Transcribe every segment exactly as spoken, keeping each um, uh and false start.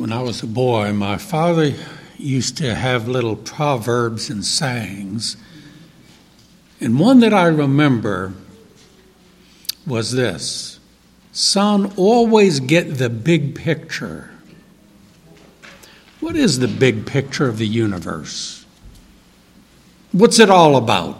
When I was a boy, my father used to have little proverbs and sayings. And one that I remember was this: son, always get the big picture. What is the big picture of the universe? What's it all about?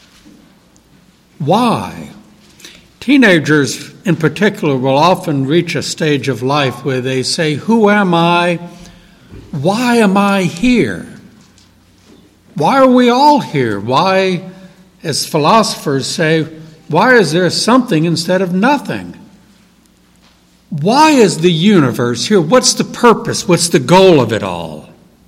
Why? Teenagers in particular will often reach a stage of life where they say, who am I? Why am I here? Why are we all here? Why, as philosophers say, why is there something instead of nothing? Why is the universe here? What's the purpose? What's the goal of it all?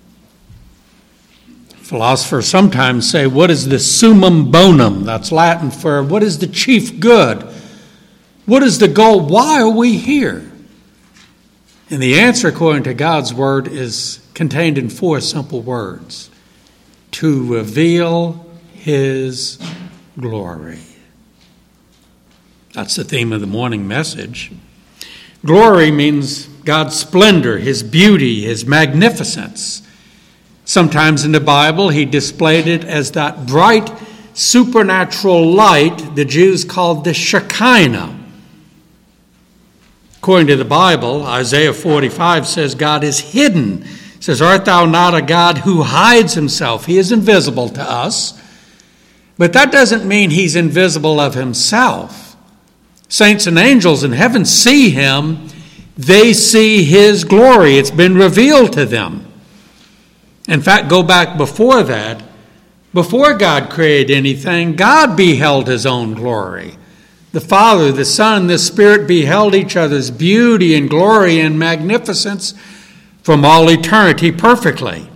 Philosophers sometimes say, what is the summum bonum? That's Latin for what is the chief good? What is the goal? Why are we here? And the answer, according to God's word, is contained in four simple words: to reveal his glory. That's the theme of the morning message. Glory means God's splendor, his beauty, his magnificence. Sometimes in the Bible, he displayed it as that bright supernatural light the Jews called the Shekinah. According to the Bible, Isaiah forty-five says God is hidden. It says, art thou not a God who hides himself? He is invisible to us. But that doesn't mean he's invisible of himself. Saints and angels in heaven see him. They see his glory. It's been revealed to them. In fact, go back before that. Before God created anything, God beheld his own glory. The Father, the Son, and the Spirit beheld each other's beauty and glory and magnificence from all eternity perfectly.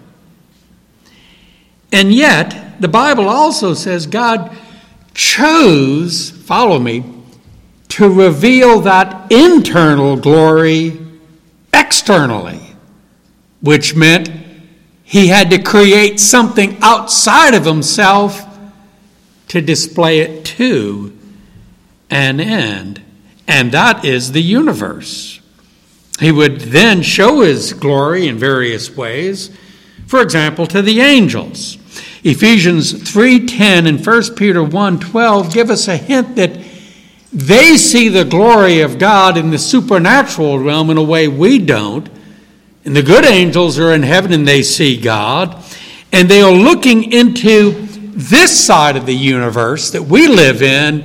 And yet, the Bible also says God chose, follow me, to reveal that internal glory externally, which meant he had to create something outside of himself to display it to an end, and that is the universe. He would then show his glory in various ways, for example, to the angels. Ephesians three ten and First Peter one twelve give us a hint that they see the glory of God in the supernatural realm in a way we don't. And the good angels are in heaven and they see God. And they are looking into this side of the universe that we live in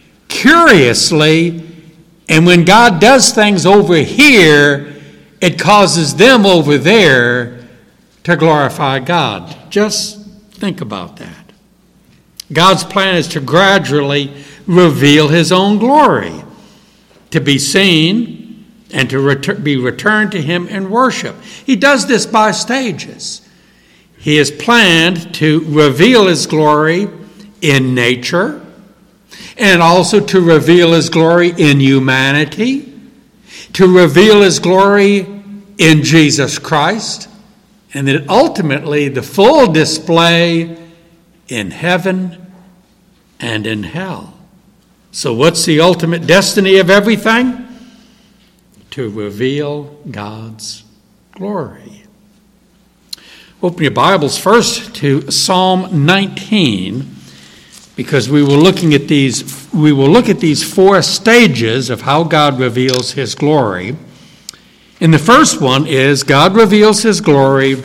curiously. And when God does things over here, it causes them over there to glorify God. Just think about that. God's plan is to gradually reveal his own glory, to be seen and to ret- be returned to him in worship. He does this by stages. He has planned to reveal his glory in nature and also to reveal his glory in humanity, to reveal his glory in Jesus Christ, and then ultimately the full display in heaven and in hell. So what's the ultimate destiny of everything? To reveal God's glory. Open your Bibles first to Psalm nineteen, because we were looking at these we will look at these four stages of how God reveals his glory. And the first one is God reveals his glory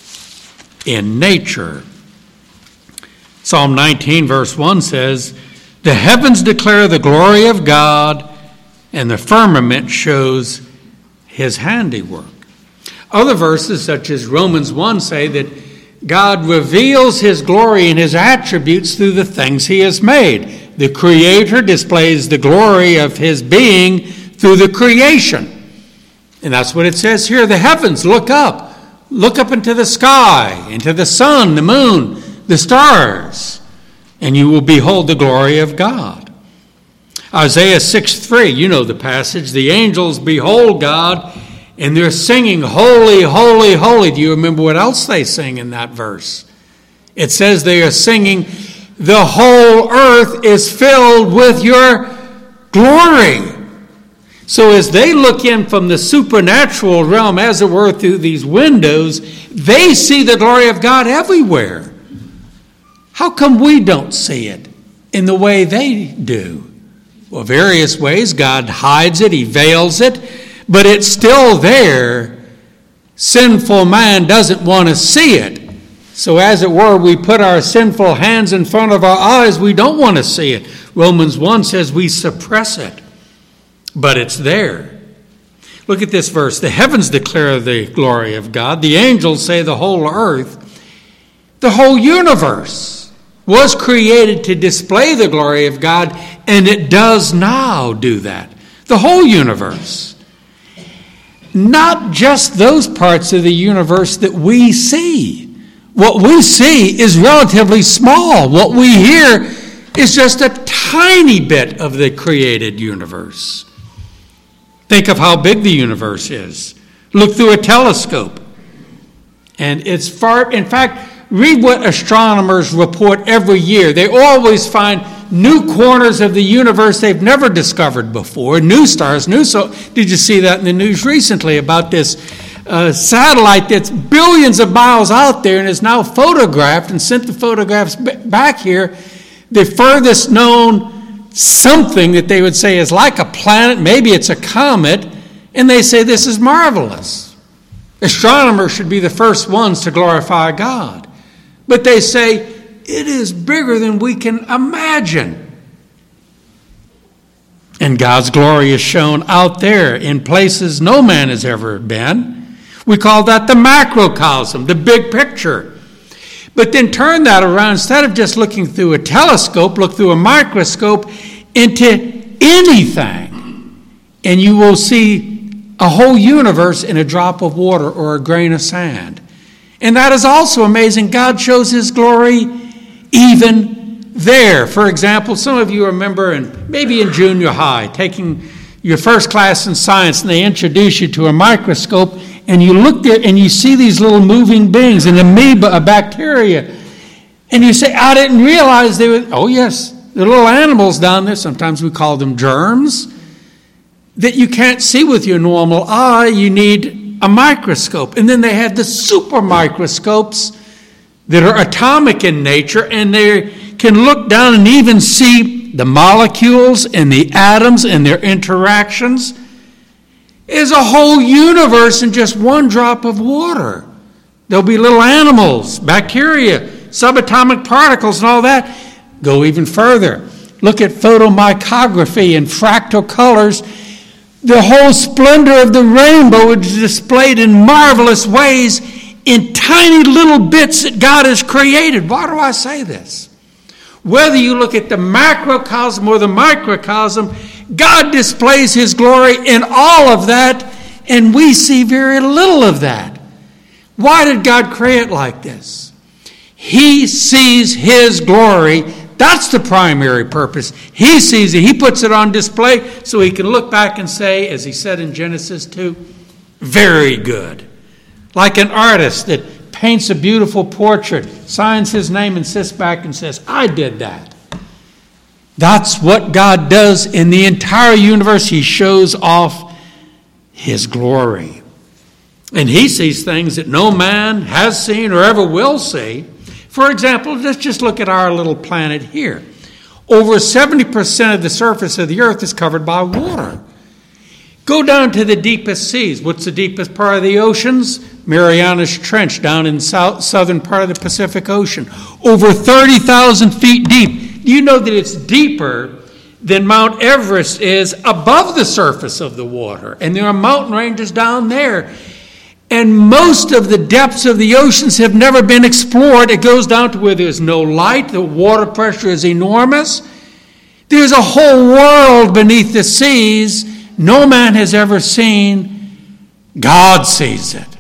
in nature. Psalm nineteen verse one says, the heavens declare the glory of God, and the firmament shows his handiwork. Other verses, such as Romans one, say that God reveals his glory and his attributes through the things he has made. The Creator displays the glory of his being through the creation. And that's what it says here. The heavens, look up. Look up into the sky, into the sun, the moon, the stars, and you will behold the glory of God. Isaiah six three, you know the passage. The angels behold God, and they're singing, holy, holy, holy. Do you remember what else they sing in that verse? It says they are singing, the whole earth is filled with your glory. So as they look in from the supernatural realm, as it were, through these windows, they see the glory of God everywhere. How come we don't see it in the way they do? Well, various ways. God hides it, he veils it, but it's still there. Sinful man doesn't want to see it. So as it were, we put our sinful hands in front of our eyes. We don't want to see it. Romans one says we suppress it, but it's there. Look at this verse. The heavens declare the glory of God. The angels say the whole earth. The whole universe was created to display the glory of God, and it does now do that. The whole universe. Not just those parts of the universe that we see. What we see is relatively small. What we hear is just a tiny bit of the created universe. Think of how big the universe is. Look through a telescope. And it's far, in fact, read what astronomers report every year. They always find new corners of the universe they've never discovered before, new stars, new. So, did you see that in the news recently about this uh, satellite that's billions of miles out there and is now photographed and sent the photographs b- back here? The furthest known something that they would say is like a planet, maybe it's a comet, and they say this is marvelous. Astronomers should be the first ones to glorify God. But they say it is bigger than we can imagine. And God's glory is shown out there in places no man has ever been. We call that the macrocosm, the big picture. But then turn that around. Instead of just looking through a telescope, look through a microscope into anything. And you will see a whole universe in a drop of water or a grain of sand. And that is also amazing. God shows his glory even there. For example, some of you remember, in, maybe in junior high, taking your first class in science, and they introduce you to a microscope, and you look there and you see these little moving beings, an amoeba, a bacteria. And you say, I didn't realize they were, oh yes, the little animals down there, sometimes we call them germs, that you can't see with your normal eye. You need a microscope. And then they had the super microscopes that are atomic in nature, and they can look down and even see the molecules and the atoms and their interactions. Is a whole universe in just one drop of water. There'll be little animals, bacteria, subatomic particles, and all that. Go even further. Look at photomicrography and fractal colors. The whole splendor of the rainbow is displayed in marvelous ways in tiny little bits that God has created. Why do I say this? Whether you look at the macrocosm or the microcosm, God displays his glory in all of that, and we see very little of that. Why did God create like this? He sees his glory. That's the primary purpose. He sees it. He puts it on display so he can look back and say, as he said in Genesis two, very good. Like an artist that paints a beautiful portrait, signs his name and sits back and says, I did that. That's what God does in the entire universe. He shows off his glory. And he sees things that no man has seen or ever will see. For example, let's just look at our little planet here. Over seventy percent of the surface of the earth is covered by water. Go down to the deepest seas. What's the deepest part of the oceans? Marianas Trench down in south, southern part of the Pacific Ocean. Over thirty thousand feet deep. Do you know that it's deeper than Mount Everest is above the surface of the water? And there are mountain ranges down there. And most of the depths of the oceans have never been explored. It goes down to where there's no light. The water pressure is enormous. There's a whole world beneath the seas no man has ever seen. God sees it.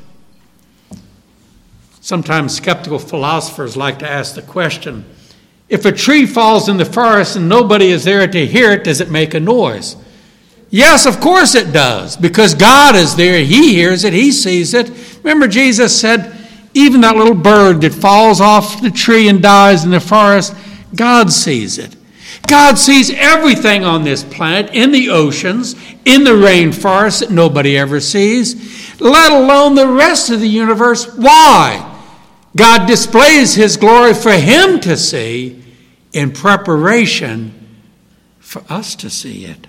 Sometimes skeptical philosophers like to ask the question, if a tree falls in the forest and nobody is there to hear it, does it make a noise? Yes, of course it does, because God is there. He hears it. He sees it. Remember, Jesus said, even that little bird that falls off the tree and dies in the forest, God sees it. God sees everything on this planet, in the oceans, in the rainforest that nobody ever sees, let alone the rest of the universe. Why? God displays his glory for him to see in preparation for us to see it.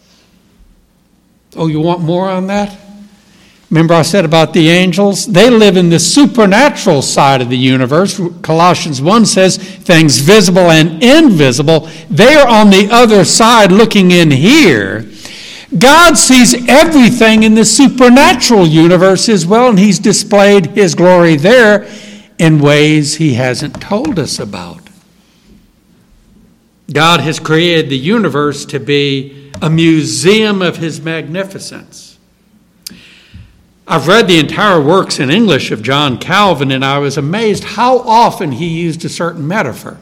Oh, you want more on that? Remember I said about the angels? They live in the supernatural side of the universe. Colossians one says things visible and invisible. They are on the other side looking in here. God sees everything in the supernatural universe as well, and he's displayed his glory there in ways he hasn't told us about. God has created the universe to be a museum of his magnificence. I've read the entire works in English of John Calvin, and I was amazed how often he used a certain metaphor.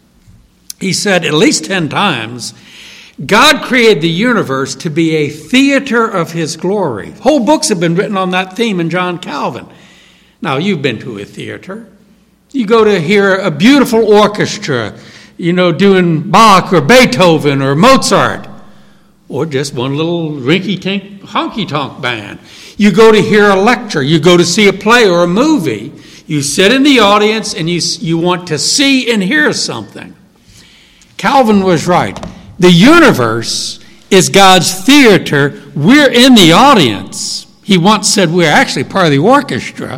He said at least ten times, God created the universe to be a theater of his glory. Whole books have been written on that theme in John Calvin. Now, you've been to a theater. You go to hear a beautiful orchestra, you know, doing Bach or Beethoven or Mozart, or just one little rinky-tink honky-tonk band. You go to hear a lecture. You go to see a play or a movie. You sit in the audience and you, you want to see and hear something. Calvin was right. The universe is God's theater. We're in the audience. He once said we're actually part of the orchestra.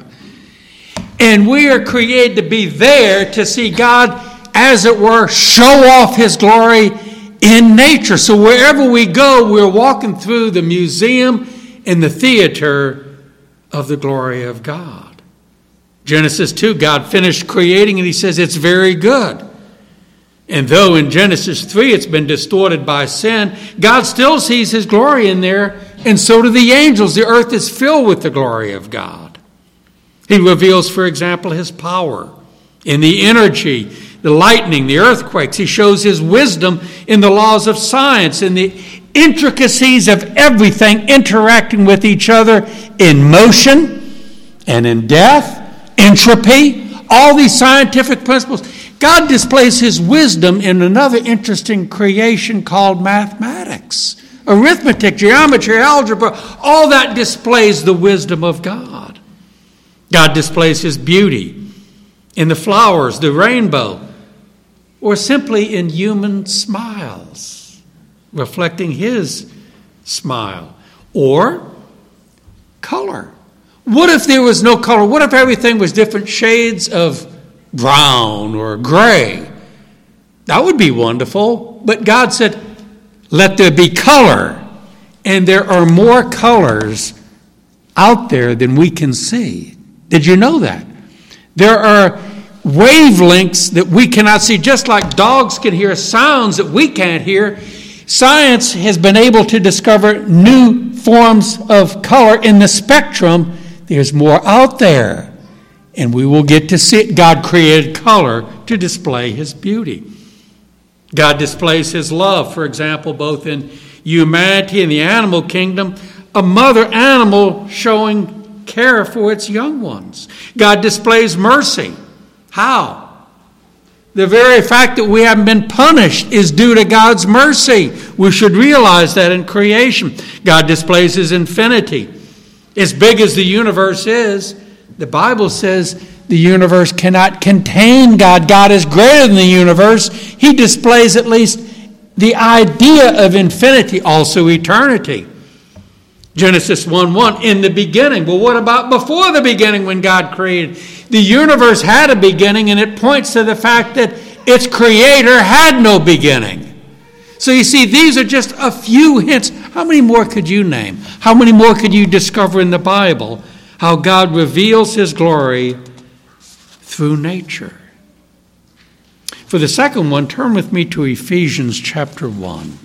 And we are created to be there to see God, as it were, show off his glory in nature. So wherever we go, we're walking through the museum in the theater of the glory of God. Genesis two, God finished creating and he says it's very good. And though in Genesis three it's been distorted by sin, God still sees his glory in there, and so do the angels. The earth is filled with the glory of God. He reveals, for example, his power in the energy, the lightning, the earthquakes. He shows his wisdom in the laws of science, in the intricacies of everything interacting with each other in motion and in death, entropy, all these scientific principles. God displays his wisdom in another interesting creation called mathematics. Arithmetic, geometry, algebra, all that displays the wisdom of God. God displays his beauty in the flowers, the rainbow, or simply in human smiles, reflecting his smile. Or color. What if there was no color? What if everything was different shades of brown or gray? That would be wonderful. But God said, let there be color. And there are more colors out there than we can see. Did you know that? There are wavelengths that we cannot see, just like dogs can hear sounds that we can't hear. Science has been able to discover new forms of color in the spectrum. There's more out there, and we will get to see it. God created color to display his beauty. God displays his love, for example, both in humanity and the animal kingdom, a mother animal showing care for its young ones. God displays mercy. How? The very fact that we haven't been punished is due to God's mercy. We should realize that in creation. God displays his infinity. As big as the universe is, the Bible says the universe cannot contain God. God is greater than the universe. He displays at least the idea of infinity, also eternity. Genesis one one, in the beginning. Well, what about before the beginning when God created? The universe had a beginning, and it points to the fact that its creator had no beginning. So you see, these are just a few hints. How many more could you name? How many more could you discover in the Bible? How God reveals his glory through nature. For the second one, turn with me to Ephesians chapter one.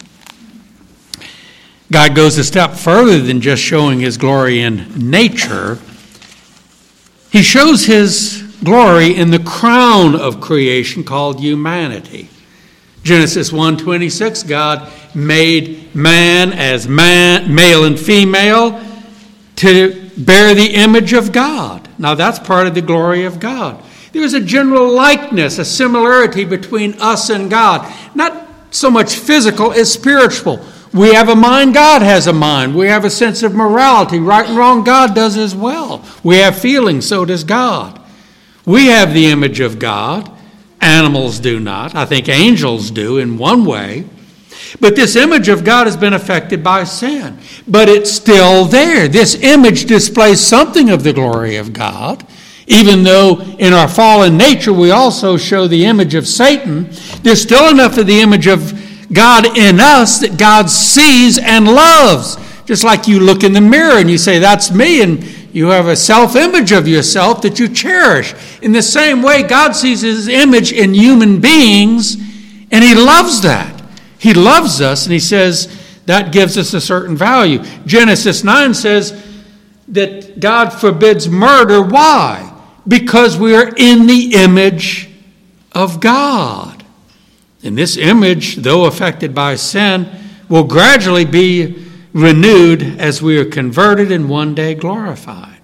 God goes a step further than just showing his glory in nature. He shows his glory in the crown of creation called humanity. Genesis one twenty-six, God made man as man, male and female, to bear the image of God. Now that's part of the glory of God. There's a general likeness, a similarity between us and God. Not so much physical as spiritual. We have a mind, God has a mind. We have a sense of morality. Right and wrong, God does as well. We have feelings, so does God. We have the image of God. Animals do not. I think angels do in one way. But this image of God has been affected by sin. But it's still there. This image displays something of the glory of God. Even though in our fallen nature we also show the image of Satan, there's still enough of the image of God in us that God sees and loves. Just like you look in the mirror and you say, that's me, and you have a self-image of yourself that you cherish. In the same way, God sees his image in human beings, and he loves that. He loves us, and he says that gives us a certain value. Genesis nine says that God forbids murder. Why? Because we are in the image of God. And this image, though affected by sin, will gradually be renewed as we are converted and one day glorified.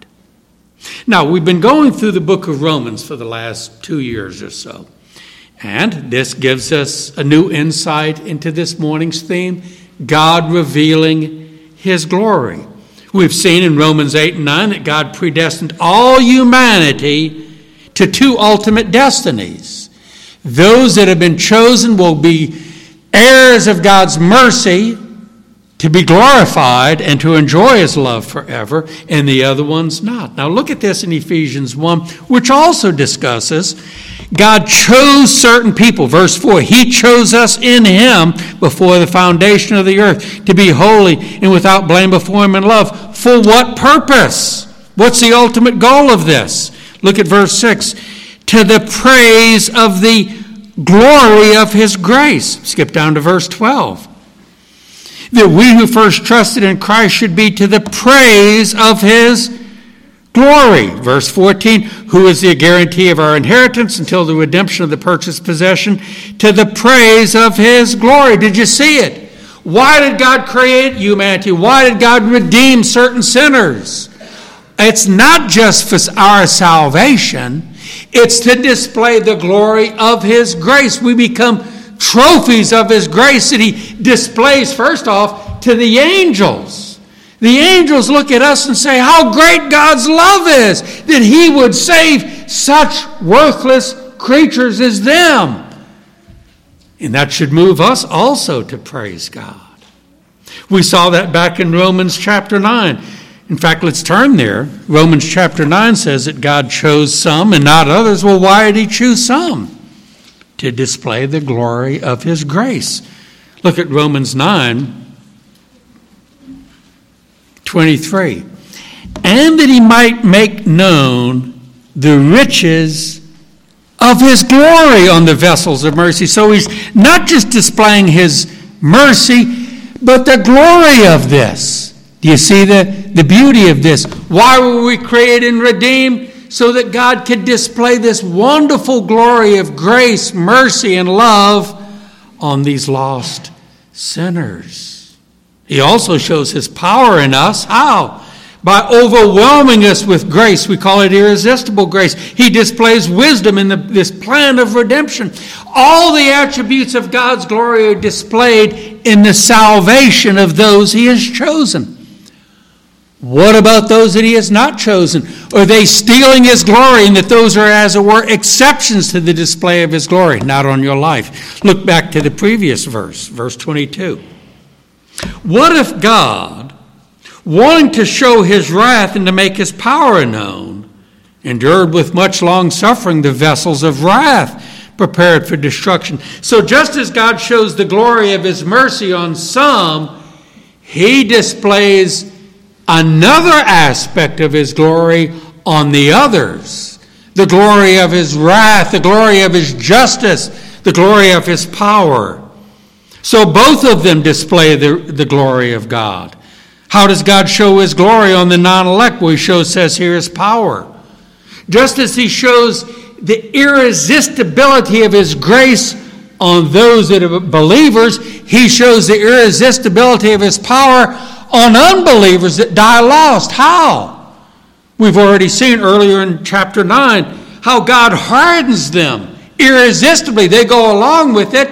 Now, we've been going through the book of Romans for the last two years or so. And this gives us a new insight into this morning's theme, God revealing his glory. We've seen in Romans eight and nine that God predestined all humanity to two ultimate destinies. Those that have been chosen will be heirs of God's mercy to be glorified and to enjoy his love forever, and the other ones not. Now look at this in Ephesians one, which also discusses God chose certain people. Verse four, he chose us in him before the foundation of the earth to be holy and without blame before him in love. For what purpose? What's the ultimate goal of this? Look at verse six. To the praise of the glory of his grace. Skip down to verse twelve. That we who first trusted in Christ should be to the praise of his glory. Verse fourteen, who is the guarantee of our inheritance until the redemption of the purchased possession, to the praise of his glory. Did you see it? Why did God create humanity? Why did God redeem certain sinners? It's not just for our salvation. It's to display the glory of his grace. We become trophies of his grace that he displays, first off, to the angels. The angels look at us and say, how great God's love is, that he would save such worthless creatures as them. And that should move us also to praise God. We saw that back in Romans chapter nine. In fact, let's turn there. Romans chapter nine says that God chose some and not others. Well, why did he choose some? To display the glory of his grace. Look at Romans nine, twenty-three. And that he might make known the riches of his glory on the vessels of mercy. So he's not just displaying his mercy, but the glory of this. Do you see the, the beauty of this? Why were we created and redeemed? So that God could display this wonderful glory of grace, mercy, and love on these lost sinners. He also shows his power in us. How? By overwhelming us with grace. We call it irresistible grace. He displays wisdom in the, this plan of redemption. All the attributes of God's glory are displayed in the salvation of those he has chosen. What about those that he has not chosen? Are they stealing his glory, and that those are, as it were, exceptions to the display of his glory? Not on your life. Look back to the previous verse, verse twenty-two. What if God, wanting to show his wrath and to make his power known, endured with much long suffering the vessels of wrath prepared for destruction? So just as God shows the glory of his mercy on some, he displays another aspect of his glory on the others. The glory of his wrath, the glory of his justice, the glory of his power. So both of them display the, the glory of God. How does God show his glory on the non-elect? Well, he shows, says here, his power. Just as he shows the irresistibility of his grace on those that are believers, he shows the irresistibility of his power on unbelievers that die lost. How? We've already seen earlier in chapter nine how God hardens them irresistibly. They go along with it,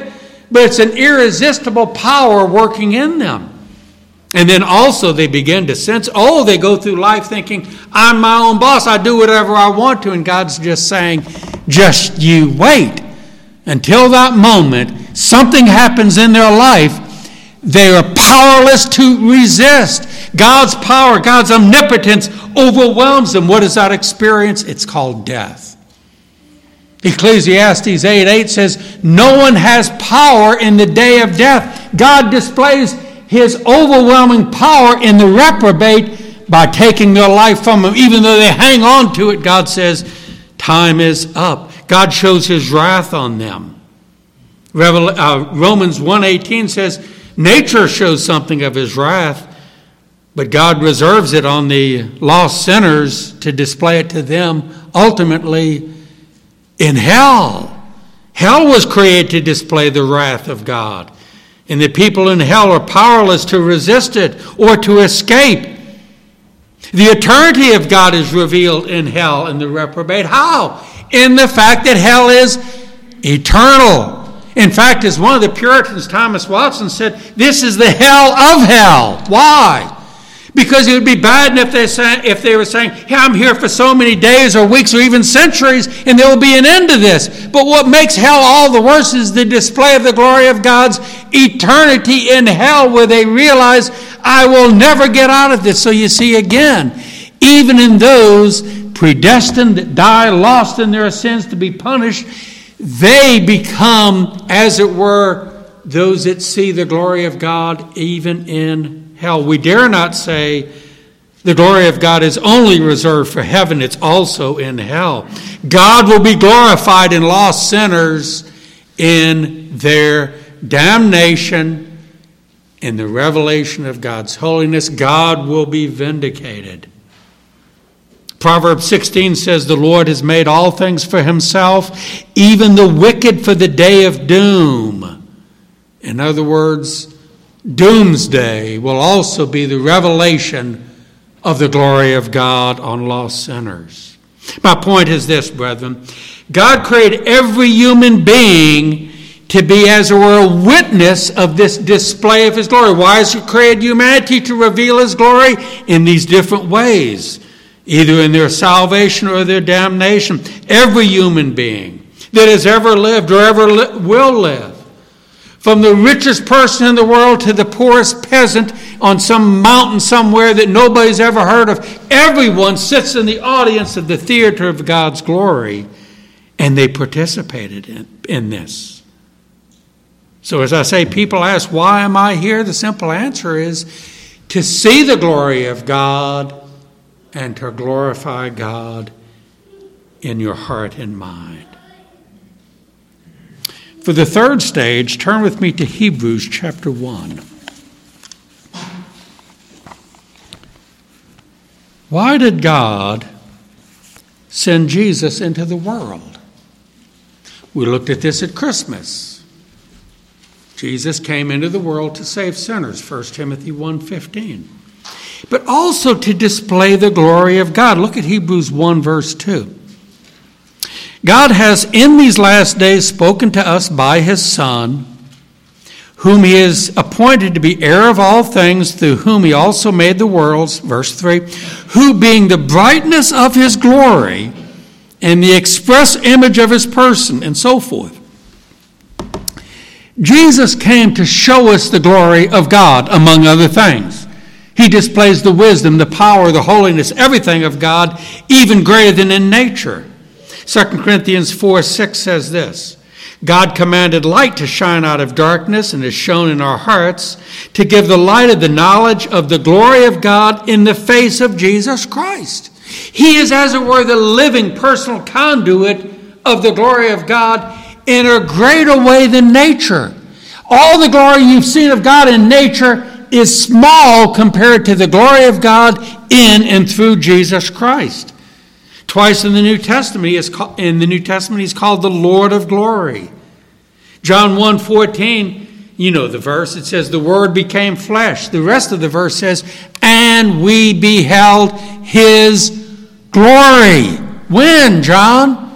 but it's an irresistible power working in them. And then also they begin to sense, oh, they go through life thinking, I'm my own boss, I do whatever I want to. And God's just saying, just you wait. Until that moment, something happens in their life. They are powerless to resist. God's power, God's omnipotence overwhelms them. What is that experience? It's called death. Ecclesiastes eight eight says, no one has power in the day of death. God displays his overwhelming power in the reprobate by taking their life from them. Even though they hang on to it, God says, time is up. God shows his wrath on them. Revel- uh, Romans one eighteen says, nature shows something of his wrath, but God reserves it on the lost sinners to display it to them ultimately in hell. Hell was created to display the wrath of God. And the people in hell are powerless to resist it or to escape. The eternity of God is revealed in hell in the reprobate. How? In the fact that hell is eternal. In fact, as one of the Puritans, Thomas Watson, said, this is the hell of hell. Why? Because it would be bad if they, say, if they were saying, yeah, I'm here for so many days or weeks or even centuries, and there will be an end to this. But what makes hell all the worse is the display of the glory of God's eternity in hell, where they realize, I will never get out of this. So you see again, even in those predestined that die, lost in their sins to be punished, they become, as it were, those that see the glory of God even in hell. We dare not say the glory of God is only reserved for heaven. It's also in hell. God will be glorified in lost sinners in their damnation. In the revelation of God's holiness, God will be vindicated. Proverbs sixteen says, the Lord has made all things for himself, even the wicked for the day of doom. In other words, doomsday will also be the revelation of the glory of God on lost sinners. My point is this, brethren. God created every human being to be, as it were, a witness of this display of his glory. Why has he created humanity? To reveal his glory in these different ways, either in their salvation or their damnation. Every human being that has ever lived or ever li- will live, from the richest person in the world to the poorest peasant on some mountain somewhere that nobody's ever heard of, everyone sits in the audience of the theater of God's glory, and they participated in, in this. So as I say, people ask, why am I here? The simple answer is to see the glory of God and to glorify God in your heart and mind. For the third stage, turn with me to Hebrews chapter one. Why did God send Jesus into the world? We looked at this at Christmas. Jesus came into the world to save sinners, First Timothy one fifteen. But also to display the glory of God. Look at Hebrews one verse two. God has in these last days spoken to us by his Son, whom he has appointed to be heir of all things, through whom he also made the worlds, verse three, who being the brightness of his glory and the express image of his person, and so forth. Jesus came to show us the glory of God, among other things. He displays the wisdom, the power, the holiness, everything of God, even greater than in nature. Second Corinthians four six says this, God commanded light to shine out of darkness and has shone in our hearts to give the light of the knowledge of the glory of God in the face of Jesus Christ. He is, as it were, the living personal conduit of the glory of God in a greater way than nature. All the glory you've seen of God in nature is small compared to the glory of God in and through Jesus Christ. Twice in the New Testament, he is called, in the New Testament, he's called the Lord of glory. John one fourteen, you know the verse, it says, the Word became flesh. The rest of the verse says, and we beheld his glory. When, John?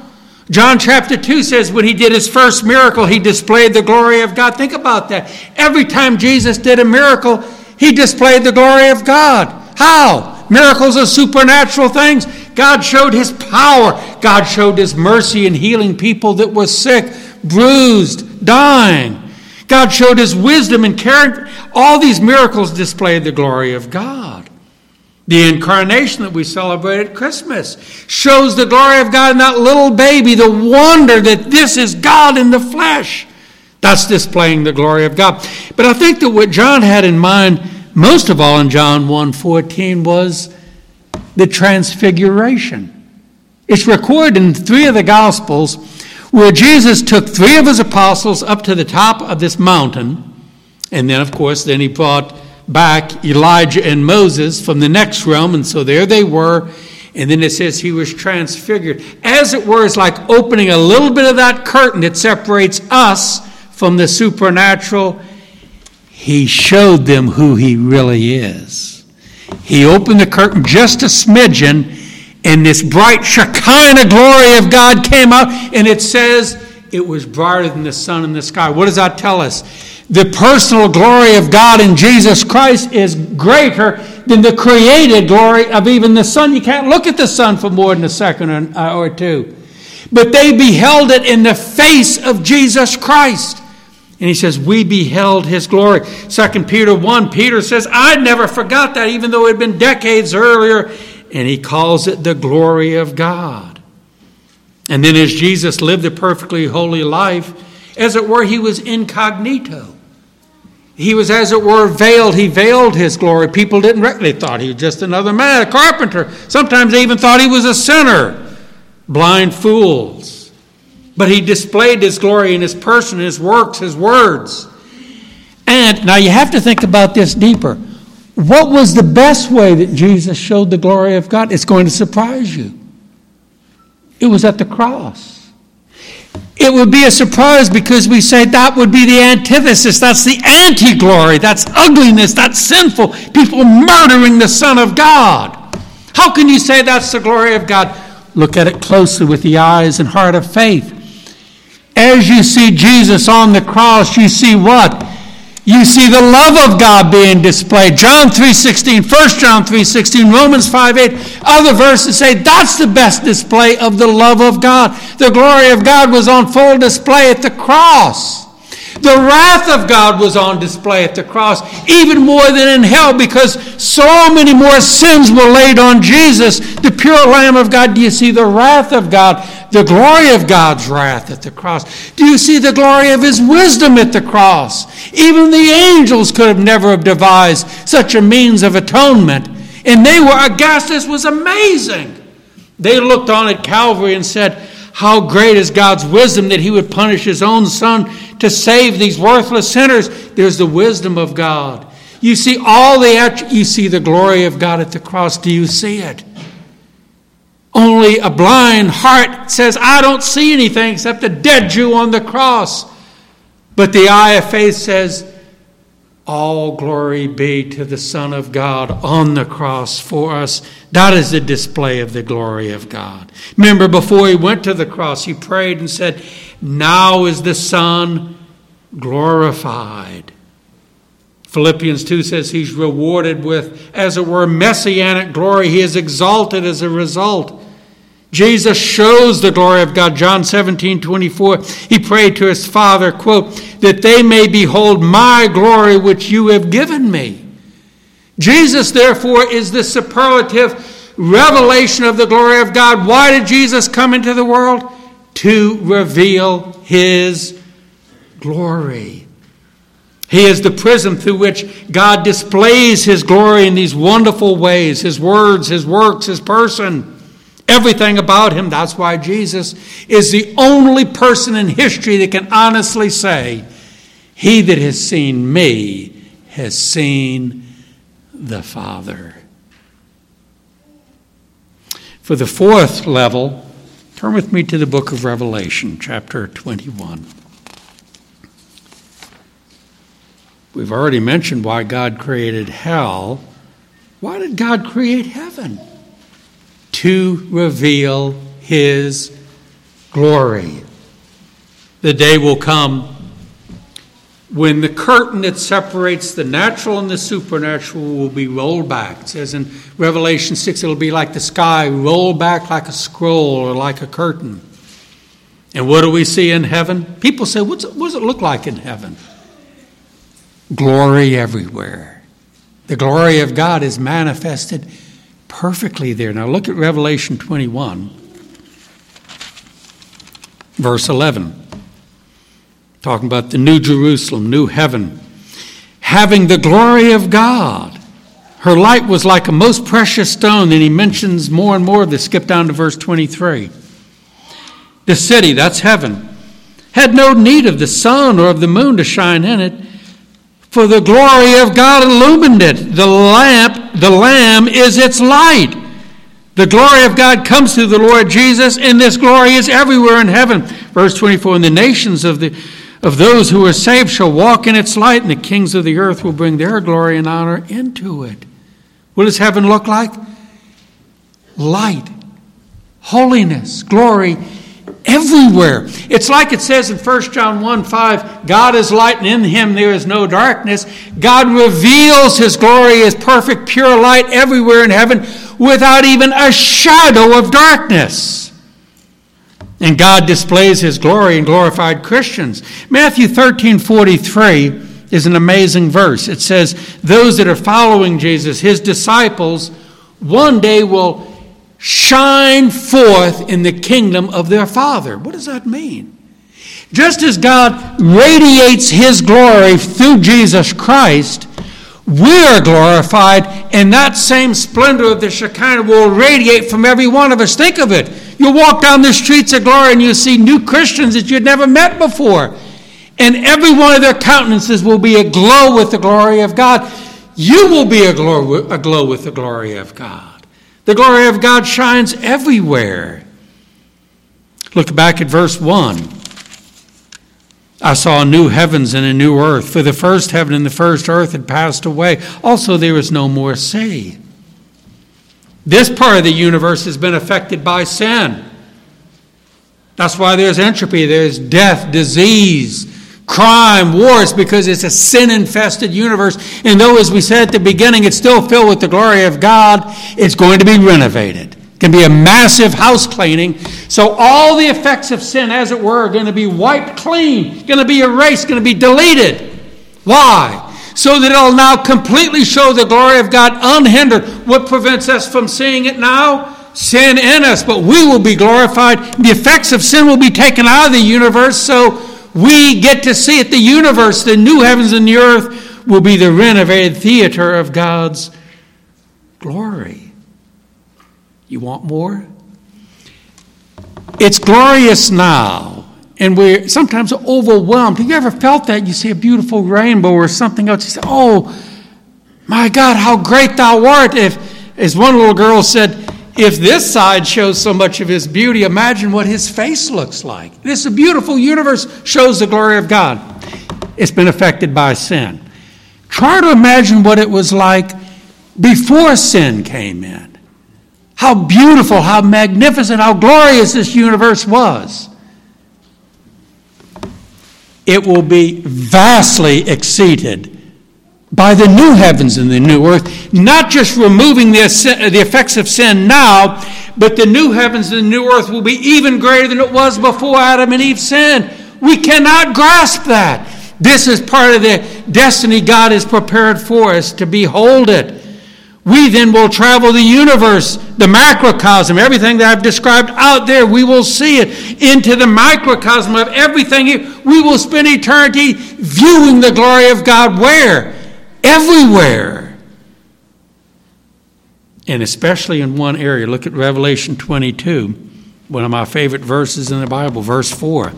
John chapter two says when he did his first miracle, he displayed the glory of God. Think about that. Every time Jesus did a miracle, he displayed the glory of God. How? Miracles are supernatural things. God showed his power. God showed his mercy in healing people that were sick, bruised, dying. God showed his wisdom in caring. All these miracles displayed the glory of God. The incarnation that we celebrate at Christmas shows the glory of God in that little baby, the wonder that this is God in the flesh. That's displaying the glory of God. But I think that what John had in mind, most of all in John one fourteen, was the transfiguration. It's recorded in three of the Gospels where Jesus took three of his apostles up to the top of this mountain, and then, of course, then he brought back Elijah and Moses from the next realm, and so there they were, and then it says he was transfigured. As it were, it's like opening a little bit of that curtain that separates us from the supernatural. He showed them who he really is. He opened the curtain just a smidgen, and this bright Shekinah glory of God came out, and it says it was brighter than the sun in the sky. What does that tell us? The personal glory of God in Jesus Christ is greater than the created glory of even the sun. You can't look at the sun for more than a second or, or two. But they beheld it in the face of Jesus Christ. And he says, we beheld his glory. Second Peter one, Peter says, I never forgot that, even though it had been decades earlier. And he calls it the glory of God. And then as Jesus lived a perfectly holy life, as it were, he was incognito. He was, as it were, veiled. He veiled his glory. People didn't recognize. They thought he was just another man, a carpenter. Sometimes they even thought he was a sinner. Blind fools. But he displayed his glory in his person, his works, his words. And now you have to think about this deeper. What was the best way that Jesus showed the glory of God? It's going to surprise you. It was at the cross. It would be a surprise because we say that would be the antithesis. That's the anti-glory. That's ugliness. That's sinful. People murdering the Son of God. How can you say that's the glory of God? Look at it closely with the eyes and heart of faith. As you see Jesus on the cross, you see what? You see the love of God being displayed. John three sixteen, First John three sixteen, Romans five eight. Other verses say that's the best display of the love of God. The glory of God was on full display at the cross. The wrath of God was on display at the cross, even more than in hell, because so many more sins were laid on Jesus, the pure Lamb of God. Do you see the wrath of God, the glory of God's wrath at the cross? Do you see the glory of his wisdom at the cross? Even the angels could have never have devised such a means of atonement, and they were aghast. This was amazing. They looked on at Calvary and said, how great is God's wisdom that he would punish his own son to save these worthless sinners. There's the wisdom of God. You see all the you see the glory of God at the cross. Do you see it? Only a blind heart says, I don't see anything except a dead Jew on the cross. But the eye of faith says, all glory be to the Son of God on the cross for us. That is the display of the glory of God. Remember, before he went to the cross, he prayed and said, now is the Son glorified. Philippians two says he's rewarded with, as it were, messianic glory. He is exalted as a result. Jesus shows the glory of God. John seventeen twenty-four, he prayed to his Father, quote, that they may behold my glory which you have given me. Jesus, therefore, is the superlative revelation of the glory of God. Why did Jesus come into the world? To reveal his glory. He is the prism through which God displays his glory in these wonderful ways, his words, his works, his person. Everything about him. That's why Jesus is the only person in history that can honestly say, he that has seen me has seen the Father. For the fourth level, turn with me to the book of Revelation, chapter twenty-one. We've already mentioned why God created hell. Why did God create heaven? To reveal his glory. The day will come when the curtain that separates the natural and the supernatural will be rolled back. It says in Revelation six, it'll be like the sky rolled back like a scroll or like a curtain. And what do we see in heaven? People say, What's it, what does it look like in heaven? Glory everywhere. The glory of God is manifested perfectly there. Now look at Revelation twenty-one, verse eleven. Talking about the new Jerusalem, new heaven, having the glory of God. Her light was like a most precious stone. Then he mentions more and more of this. Skip down to verse twenty-three. The city, that's heaven, had no need of the sun or of the moon to shine in it, for the glory of God illumined it. The lamp, the Lamb is its light. The glory of God comes through the Lord Jesus, and this glory is everywhere in heaven. Verse twenty-four, and the nations of the of those who are saved shall walk in its light, and the kings of the earth will bring their glory and honor into it. What does heaven look like? Light, holiness, glory everywhere. It's like it says in First John one five, God is light and in him there is no darkness. God reveals his glory as perfect, pure light everywhere in heaven without even a shadow of darkness. And God displays his glory in glorified Christians. Matthew thirteen forty-three is an amazing verse. It says, those that are following Jesus, his disciples, one day will shine forth in the kingdom of their Father. What does that mean? Just as God radiates his glory through Jesus Christ, we are glorified, and that same splendor of the Shekinah will radiate from every one of us. Think of it. You walk down the streets of glory and you see new Christians that you'd never met before. And every one of their countenances will be aglow with the glory of God. You will be aglow, aglow with the glory of God. The glory of God shines everywhere. Look back at verse one. I saw new heavens and a new earth, for the first heaven and the first earth had passed away. Also there is no more sea. This part of the universe has been affected by sin. That's why there's entropy, there's death, disease, crime, wars, because it's a sin-infested universe. And though, as we said at the beginning, it's still filled with the glory of God, it's going to be renovated. It can be a massive house cleaning. So all the effects of sin, as it were, are going to be wiped clean, going to be erased, going to be deleted. Why? So that it'll now completely show the glory of God unhindered. What prevents us from seeing it now? Sin in us, but we will be glorified. The effects of sin will be taken out of the universe, so we get to see it. The universe, the new heavens and the earth, will be the renovated theater of God's glory. You want more? It's glorious now. And we're sometimes overwhelmed. Have you ever felt that? You see a beautiful rainbow or something else. You say, oh, my God, how great thou art. If, as one little girl said, if this side shows so much of his beauty, imagine what his face looks like. This beautiful universe shows the glory of God. It's been affected by sin. Try to imagine what it was like before sin came in. How beautiful, how magnificent, how glorious this universe was. It will be vastly exceeded by the new heavens and the new earth, not just removing the, the effects of sin now, but the new heavens and the new earth will be even greater than it was before Adam and Eve sinned. We cannot grasp that. This is part of the destiny God has prepared for us to behold it. We then will travel the universe, the macrocosm, everything that I've described out there, we will see it into the microcosm of everything here. We will spend eternity viewing the glory of God where? Everywhere. And especially in one area. Look at Revelation twenty-two, one of my favorite verses in the Bible, verse four.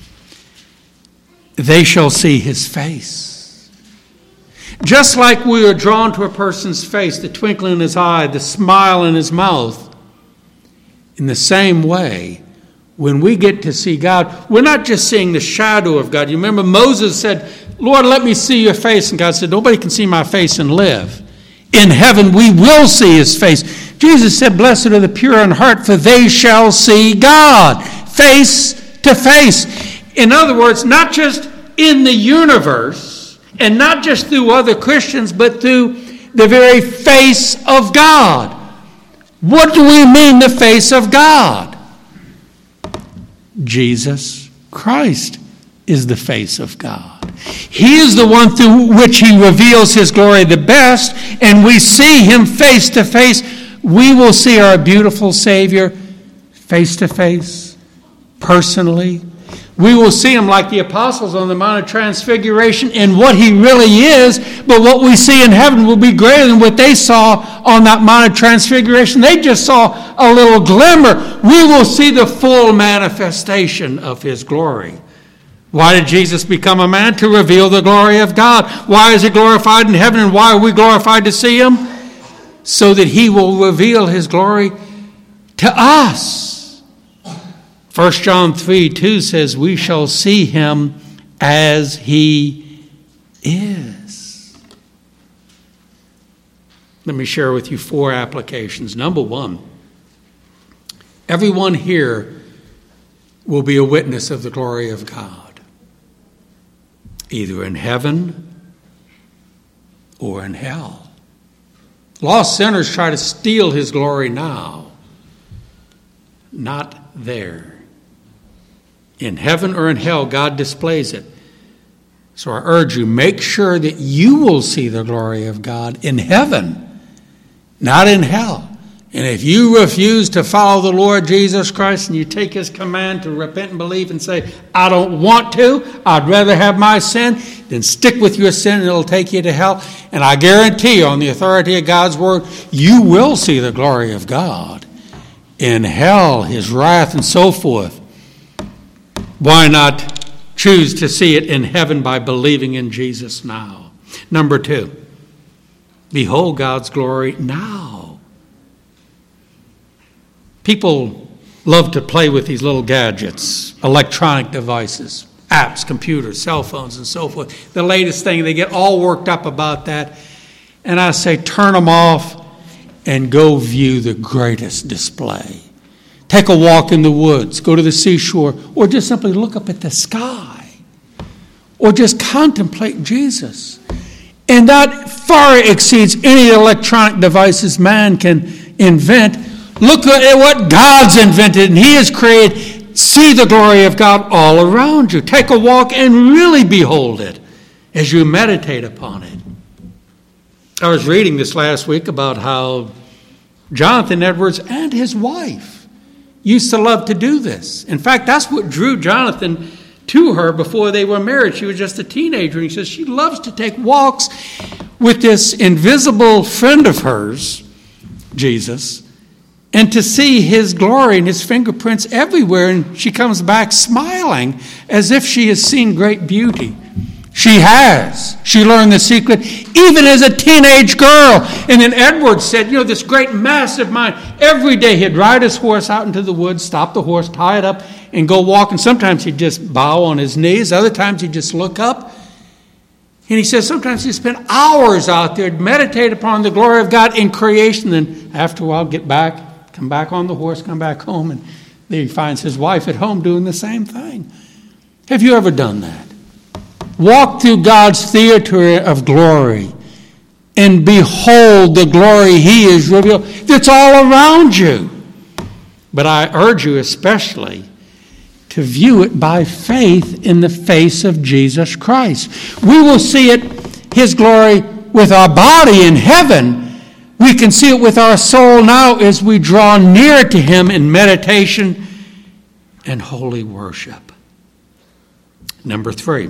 They shall see his face. Just like we are drawn to a person's face, the twinkle in his eye, the smile in his mouth, in the same way, when we get to see God, we're not just seeing the shadow of God. You remember Moses said, Lord, let me see your face. And God said, nobody can see my face and live. In heaven, we will see his face. Jesus said, blessed are the pure in heart, for they shall see God. face to face. In other words, not just in the universe and not just through other Christians, but through the very face of God. What do we mean, the face of God? Jesus Christ is the face of God. He is the one through which he reveals his glory the best, and we see him face to face. We will see our beautiful Savior face to face, personally. We will see him like the apostles on the Mount of Transfiguration in what he really is, but what we see in heaven will be greater than what they saw on that Mount of Transfiguration. They just saw a little glimmer. We will see the full manifestation of his glory. Why did Jesus become a man? To reveal the glory of God. Why is he glorified in heaven, and why are we glorified to see him? So that he will reveal his glory to us. First John three two says, we shall see him as he is. Let me share with you four applications. Number one, everyone here will be a witness of the glory of God, either in heaven or in hell. Lost sinners try to steal his glory now. Not there. In heaven or in hell, God displays it. So I urge you, make sure that you will see the glory of God in heaven, not in hell. And if you refuse to follow the Lord Jesus Christ and you take his command to repent and believe and say, I don't want to, I'd rather have my sin, then stick with your sin and it'll take you to hell. And I guarantee you, on the authority of God's word, you will see the glory of God in hell, his wrath and so forth. Why not choose to see it in heaven by believing in Jesus now? Number two, behold God's glory now. People love to play with these little gadgets, electronic devices, apps, computers, cell phones, and so forth. The latest thing, they get all worked up about that. And I say, turn them off and go view the greatest display. Take a walk in the woods, go to the seashore, or just simply look up at the sky, or just contemplate Jesus. And that far exceeds any electronic devices man can invent. Look at what God's invented, and he has created. See the glory of God all around you. Take a walk and really behold it as you meditate upon it. I was reading this last week about how Jonathan Edwards and his wife used to love to do this. In fact, that's what drew Jonathan to her before they were married. She was just a teenager, and he says she loves to take walks with this invisible friend of hers, Jesus, and to see his glory and his fingerprints everywhere. And she comes back smiling as if she has seen great beauty. She has. She learned the secret even as a teenage girl. And then Edwards said, you know, this great massive mind, every day he'd ride his horse out into the woods, stop the horse, tie it up, and go walk. And sometimes he'd just bow on his knees. Other times he'd just look up. And he says sometimes he'd spend hours out there, meditate upon the glory of God in creation. Then after a while, get back, come back on the horse, come back home. And there he finds his wife at home doing the same thing. Have you ever done that? Walk through God's theater of glory and behold the glory he is revealed. It's all around you. But I urge you especially to view it by faith in the face of Jesus Christ. We will see it, his glory, with our body in heaven. We can see it with our soul now as we draw near to him in meditation and holy worship. Number three.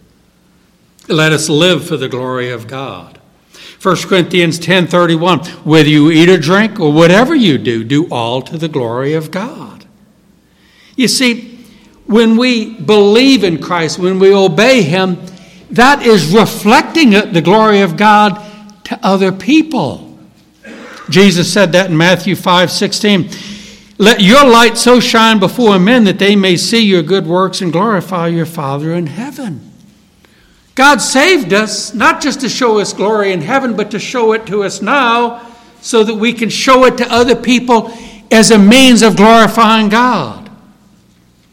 Let us live for the glory of God. First Corinthians ten thirty-one, whether you eat or drink or whatever you do, do all to the glory of God. You see, when we believe in Christ, when we obey him, that is reflecting the glory of God to other people. Jesus said that in Matthew five sixteen. Let your light so shine before men that they may see your good works and glorify your Father in heaven. God saved us, not just to show us glory in heaven, but to show it to us now so that we can show it to other people as a means of glorifying God.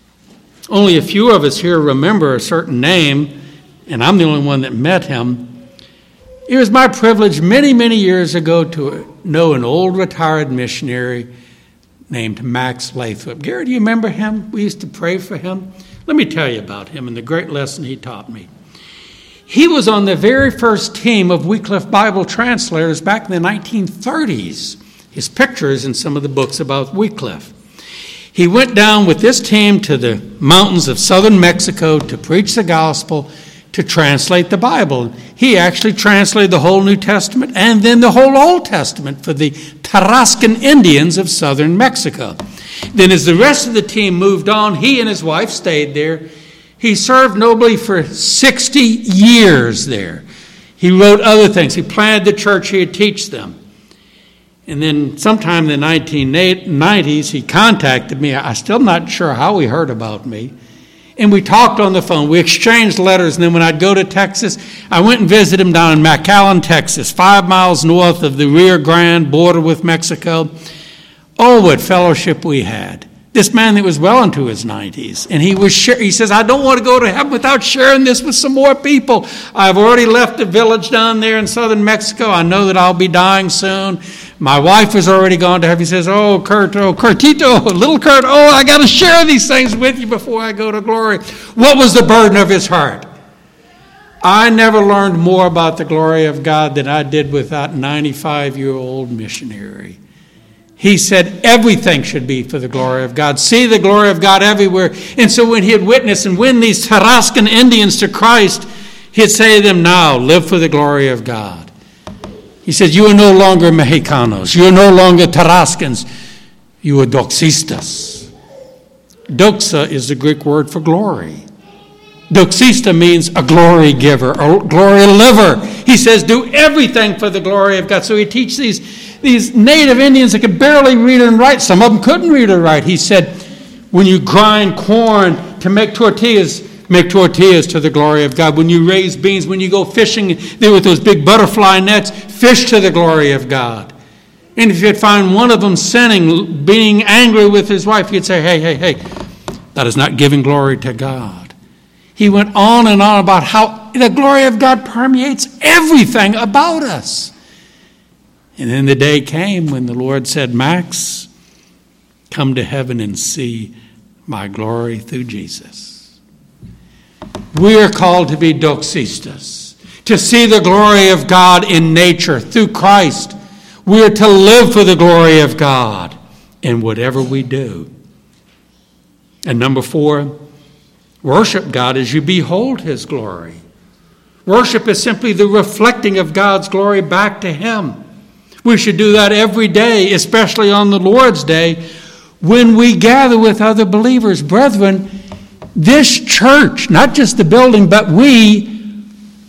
Only a few of us here remember a certain name, and I'm the only one that met him. It was my privilege many, many years ago to know an old retired missionary named Max Lathrop. Gary, do you remember him? We used to pray for him. Let me tell you about him and the great lesson he taught me. He was on the very first team of Wycliffe Bible translators back in the nineteen thirties. His picture is in some of the books about Wycliffe. He went down with this team to the mountains of southern Mexico to preach the gospel, to translate the Bible. He actually translated the whole New Testament and then the whole Old Testament for the Tarascan Indians of southern Mexico. Then as the rest of the team moved on, he and his wife stayed there. He served nobly for sixty years there. He wrote other things. He planted the church. He would teach them. And then sometime in the nineteen nineties, he contacted me. I'm still not sure how he heard about me. And we talked on the phone. We exchanged letters. And then when I'd go to Texas, I went and visited him down in McAllen, Texas, five miles north of the Rio Grande border with Mexico. Oh, what fellowship we had. This man that was well into his nineties. And he was he says, I don't want to go to heaven without sharing this with some more people. I've already left the village down there in southern Mexico. I know that I'll be dying soon. My wife has already gone to heaven. He says, oh, Kurt, oh, Kurtito, little Kurt, oh, I got to share these things with you before I go to glory. What was the burden of his heart? I never learned more about the glory of God than I did with that ninety-five-year-old missionary. He said everything should be for the glory of God. See the glory of God everywhere. And so when he'd witness and win these Tarascan Indians to Christ, he'd say to them, now, live for the glory of God. He said, you are no longer Mexicanos. You are no longer Tarascans. You are doxistas. Doxa is the Greek word for glory. Doxista means a glory giver, a glory liver. He says, do everything for the glory of God. So he teaches these, these native Indians that could barely read and write. Some of them couldn't read or write. He said, when you grind corn to make tortillas, make tortillas to the glory of God. When you raise beans, when you go fishing there with those big butterfly nets, fish to the glory of God. And if you'd find one of them sinning, being angry with his wife, you'd say, hey, hey, hey, that is not giving glory to God. He went on and on about how the glory of God permeates everything about us. And then the day came when the Lord said, Max, come to heaven and see my glory through Jesus. We are called to be doxistas, to see the glory of God in nature through Christ. We are to live for the glory of God in whatever we do. And number four, worship God as you behold his glory. Worship is simply the reflecting of God's glory back to him. We should do that every day, especially on the Lord's Day, when we gather with other believers. Brethren, this church, not just the building, but we,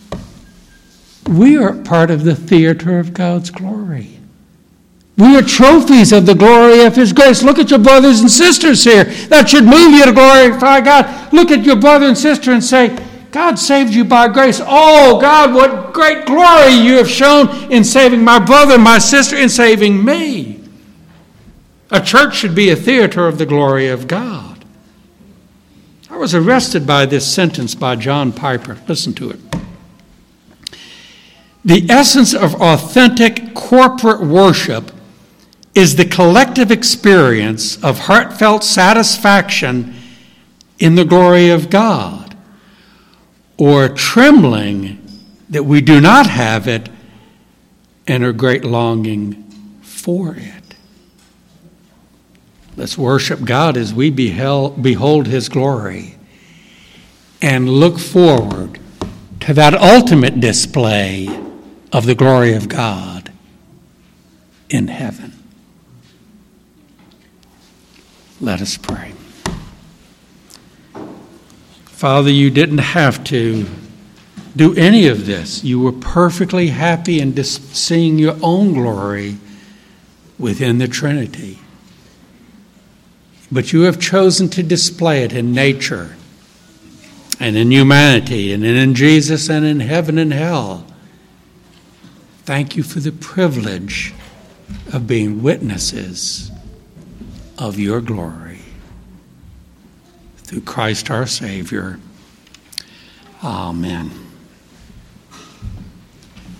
we are part of the theater of God's glory. We are trophies of the glory of his grace. Look at your brothers and sisters here. That should move you to glorify God. Look at your brother and sister and say, God saved you by grace. Oh, God, what great glory you have shown in saving my brother and my sister, in saving me. A church should be a theater of the glory of God. I was arrested by this sentence by John Piper. Listen to it. The essence of authentic corporate worship is the collective experience of heartfelt satisfaction in the glory of God, or trembling that we do not have it and a great longing for it. Let's worship God as we beheld, behold his glory and look forward to that ultimate display of the glory of God in heaven. Let us pray. Father, you didn't have to do any of this. You were perfectly happy in dis- seeing your own glory within the Trinity. But you have chosen to display it in nature and in humanity and in Jesus and in heaven and hell. Thank you for the privilege of being witnesses of your glory. through Christ our Savior. Amen.